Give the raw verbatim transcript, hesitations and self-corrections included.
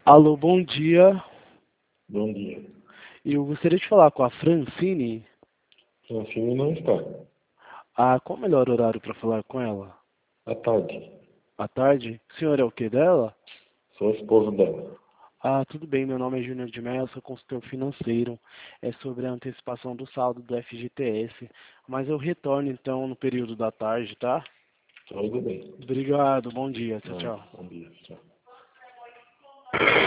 Alô, bom dia. Bom dia. Eu gostaria de falar com a Francine. Francine não está. Ah, qual o melhor horário para falar com ela? À tarde. À tarde? O senhor é o que dela? Sou esposo dela. Ah, tudo bem, meu nome é Júnior de Mello, sou consultor financeiro. É sobre a antecipação do saldo do F G T S. Mas eu retorno então no período da tarde, tá? Tudo bem. Obrigado, bom dia, tchau, Ah, tchau. bom dia. Tchau.